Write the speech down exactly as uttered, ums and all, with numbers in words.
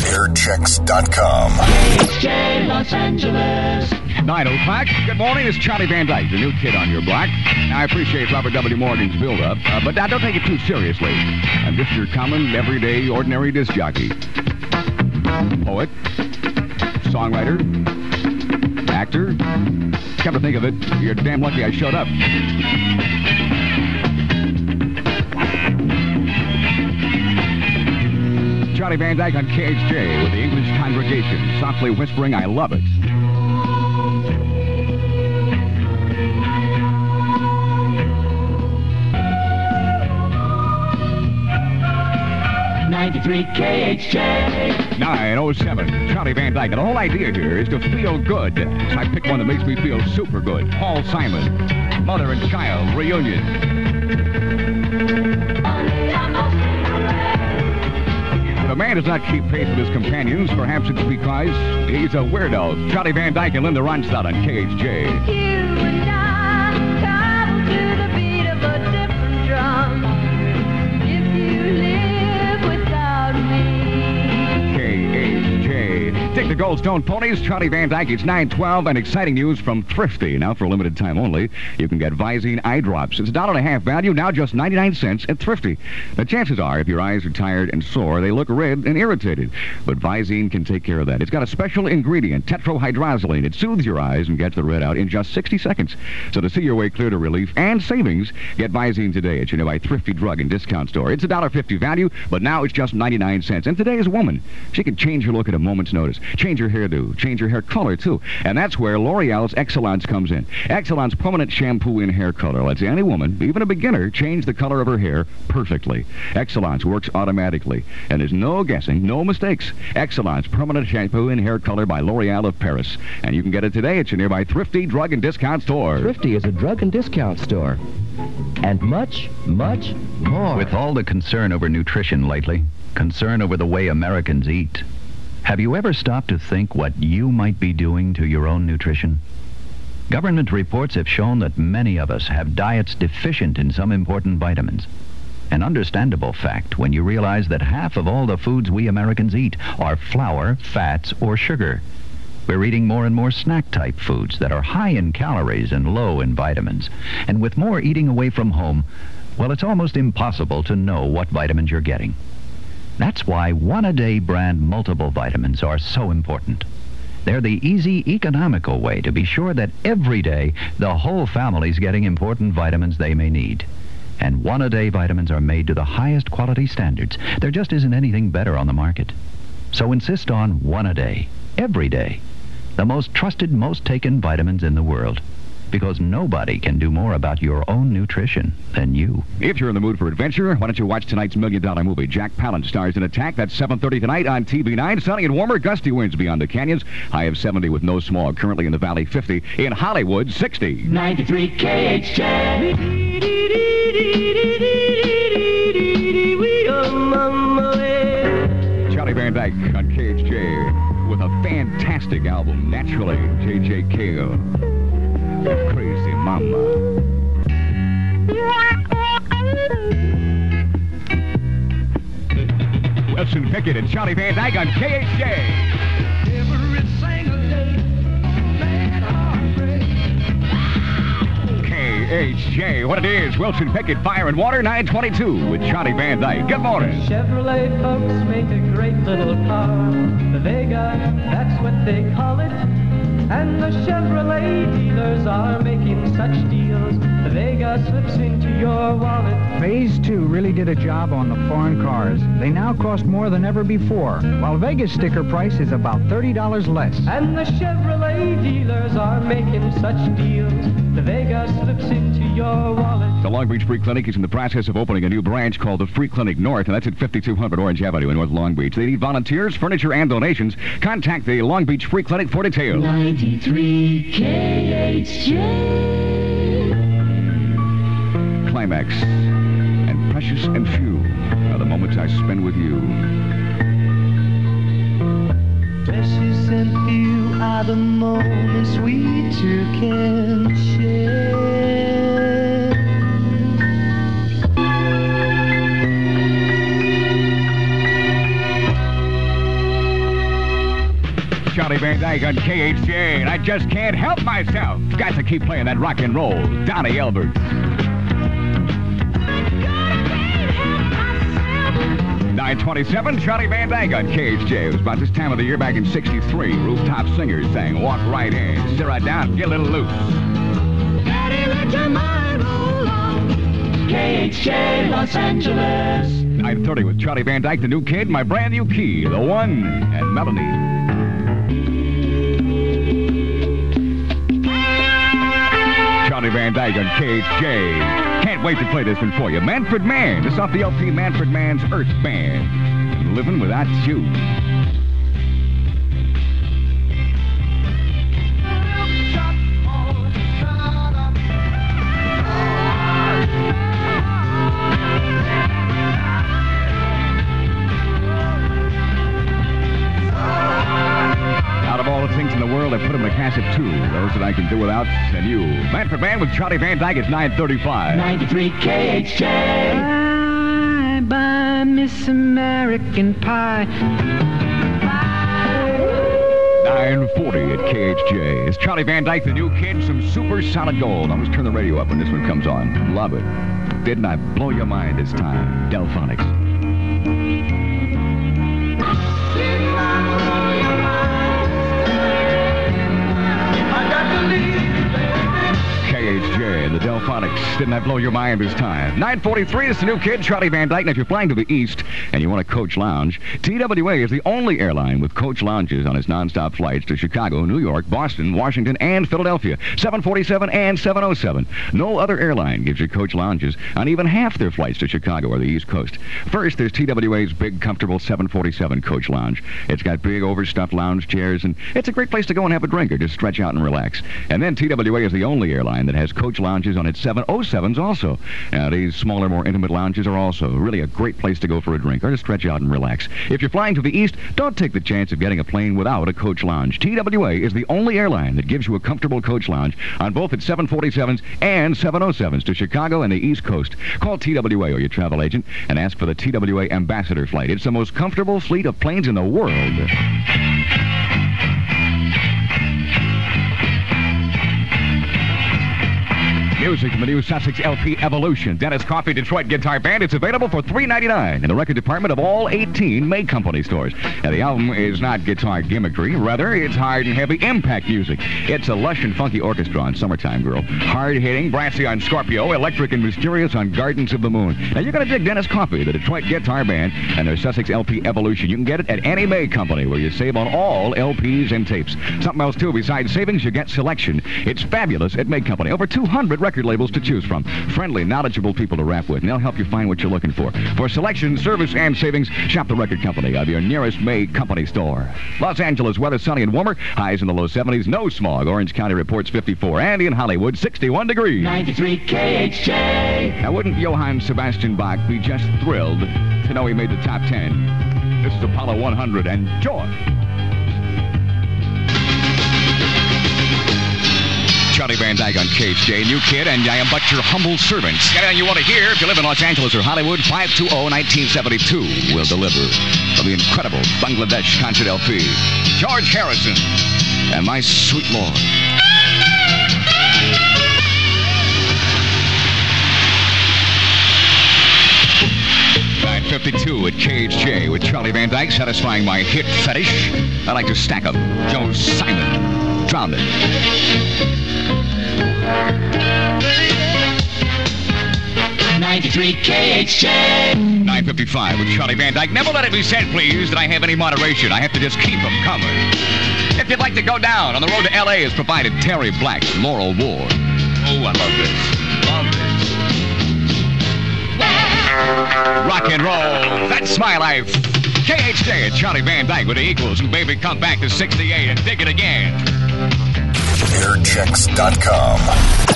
air checks dot com. K H J Los Angeles. nine o'clock. Good morning. It's Charlie Van Dyke, the new kid on your block. I appreciate Robert W. Morgan's build-up, uh, but now don't take it too seriously. I'm just your common, everyday, ordinary disc jockey. Poet. Songwriter. Actor. Come to think of it, you're damn lucky I showed up. Charlie Van Dyke on K H J with the English congregation, softly whispering, I love it. ninety-three K H J. nine oh seven. Charlie Van Dyke. And the whole idea here is to feel good. So I picked one that makes me feel super good. Paul Simon. Mother and Child Reunion. The man does not keep pace with his companions. Perhaps it's because he's a weirdo. Charlie Van Dyke and Linda Ronstadt on K H J. You and I travel to the beat of a different drum. If you live without me. K H J. Dick the Goldstone Ponies, Charlie Van Dyke. It's nine twelve, and exciting news from Thrifty. Now, for a limited time only, you can get Visine eye drops. It's a dollar and a half value, now just ninety-nine cents at Thrifty. The chances are, if your eyes are tired and sore, they look red and irritated. But Visine can take care of that. It's got a special ingredient, tetrahydrozoline. It soothes your eyes and gets the red out in just sixty seconds. So to see your way clear to relief and savings, get Visine today at your nearby Thrifty drug and discount store. It's a dollar fifty value, but now it's just ninety-nine cents. And today is a woman. She can change her look at a moment's notice. Change her hairdo. Change her hair color, too. And that's where L'Oreal's Excellence comes in. Excellence permanent shampoo in hair color lets any woman, even a beginner, change the color of her hair perfectly. Excellence works automatically. And there's no guessing, no mistakes. Excellence permanent shampoo in hair color by L'Oreal of Paris. And you can get it today at your nearby Thrifty drug and discount store. Thrifty is a drug and discount store. And much, much more. With all the concern over nutrition lately, concern over the way Americans eat, have you ever stopped to think what you might be doing to your own nutrition? Government reports have shown that many of us have diets deficient in some important vitamins. An understandable fact when you realize that half of all the foods we Americans eat are flour, fats, or sugar. We're eating more and more snack-type foods that are high in calories and low in vitamins. And with more eating away from home, well, it's almost impossible to know what vitamins you're getting. That's why one-a-day brand multiple vitamins are so important. They're the easy, economical way to be sure that every day the whole family's getting important vitamins they may need. And one-a-day vitamins are made to the highest quality standards. There just isn't anything better on the market. So insist on one-a-day, every day. The most trusted, most taken vitamins in the world. Because nobody can do more about your own nutrition than you. If you're in the mood for adventure, why don't you watch tonight's million-dollar movie? Jack Palance stars in Attack. That's seven thirty tonight on T V nine. Sunny and warmer, gusty winds beyond the canyons. High of seventy with no smog. Currently in the valley, fifty. In Hollywood, sixty. ninety-three K H J. Charlie Van Dyke on K H J with a fantastic album, Naturally, J J Cale. Crazy Mama. Wilson Pickett and Charlie Van Dyke on K H J. Every single day, man, heartbreak. K H J, what it is, Wilson Pickett, Fire and Water, nine twenty-two with Charlie Van Dyke. Good morning. Chevrolet folks make a great little car. The Vega, that's what they call it. And the Chevrolet dealers are making such deals, the Vega slips into your wallet. Phase two really did a job on the foreign cars. They now cost more than ever before, while Vega's sticker price is about thirty dollars less. And the Chevrolet dealers are making such deals, the Vega slips into your wallet. The Long Beach Free Clinic is in the process of opening a new branch called the Free Clinic North, and that's at fifty-two hundred Orange Avenue in North Long Beach. They need volunteers, furniture, and donations. Contact the Long Beach Free Clinic for details. ninety-three K H J. Climax and Precious and Few are the moments I spend with you. Precious and few are the moments we two can share. Charlie Van Dyke on K H J, and I just can't help myself. Got to keep playing that rock and roll. Donnie Elbert. nine twenty-seven, Charlie Van Dyke on K H J. It was about this time of the year back in sixty-three. Rooftop Singers sang Walk Right In. Sit right down, get a little loose. Daddy, let your mind roll on. K H J Los Angeles. nine thirty with Charlie Van Dyke, the new kid, my brand new key, the one, and Melanie. Charlie Van Dyke on K H J. Can't wait to play this one for you. Manfred Mann. This off the L P Manfred Mann's Earth Band. Living Without You. Things in the world, I put them in a cassette too. Those that I can do without, and you. Manfred Mann with Charlie Van Dyke. It's nine thirty-five. ninety-three K H J. Bye, bye, Miss American Pie. nine forty at K H J. It's Charlie Van Dyke, the new kid, some super solid gold. I'll just turn the radio up when this one comes on. Love it. Didn't I blow your mind this time? Delphonics. K H J and the Delphonics. Didn't I blow your mind this time? nine forty-three, it's the new kid, Charlie Van Dyke. And if you're flying to the east and you want a coach lounge, T W A is the only airline with coach lounges on its nonstop flights to Chicago, New York, Boston, Washington, and Philadelphia. seven forty-seven and seven oh seven. No other airline gives you coach lounges on even half their flights to Chicago or the East Coast. First, there's T W A's big, comfortable seven forty-seven coach lounge. It's got big, overstuffed lounge chairs, and it's a great place to go and have a drink or just stretch out and relax. And then T W A is the only airline that has coach lounges on its seven oh sevens also. Now, these smaller, more intimate lounges are also really a great place to go for a drink or to stretch out and relax. If you're flying to the east, don't take the chance of getting a plane without a coach lounge. T W A is the only airline that gives you a comfortable coach lounge on both its seven forty-sevens and seven oh sevens to Chicago and the East Coast. Call T W A or your travel agent and ask for the T W A Ambassador flight. It's the most comfortable fleet of planes in the world. Music from the new Sussex L P Evolution. Dennis Coffey Detroit Guitar Band. It's available for three ninety-nine in the record department of all eighteen May Company stores. Now, the album is not guitar gimmickry. Rather, it's hard and heavy impact music. It's a lush and funky orchestra on Summertime Girl. Hard-hitting, brassy on Scorpio, electric and mysterious on Gardens of the Moon. Now, you're going to dig Dennis Coffey, the Detroit Guitar Band, and their Sussex L P Evolution. You can get it at any May Company, where you save on all L Ps and tapes. Something else, too. Besides savings, you get selection. It's fabulous at May Company. Over two hundred records labels to choose from. Friendly, knowledgeable people to rap with, and they'll help you find what you're looking for. For selection, service, and savings, shop the record company of your nearest May Company store. Los Angeles, weather sunny and warmer. Highs in the low seventies. No smog. Orange County reports fifty-four. And in Hollywood, sixty-one degrees. ninety-three K H J. Now, wouldn't Johann Sebastian Bach be just thrilled to know he made the top ten? This is Apollo one hundred. Enjoy. Charlie Van Dyke on K H J, new kid, and I am but your humble servant. Anything you want to hear, if you live in Los Angeles or Hollywood, five two zero, nineteen seventy-two will deliver from the incredible Bangladesh concert L P. George Harrison and My Sweet Lord. nine fifty-two at K H J with Charlie Van Dyke, satisfying my hit fetish. I like to stack them. Joe Simon, Drowned It. ninety-three K H J. nine fifty-five with Charlie Van Dyke. Never let it be said, please, that I have any moderation. I have to just keep them coming. If you'd like to go down on the road to L A, is provided Terry Black's Laurel Ward. Oh, I love this. Love this. Rock and roll. That's my life. K H J and Charlie Van Dyke with the Equals, who baby come back to sixty-eight and dig it again. air checks dot com.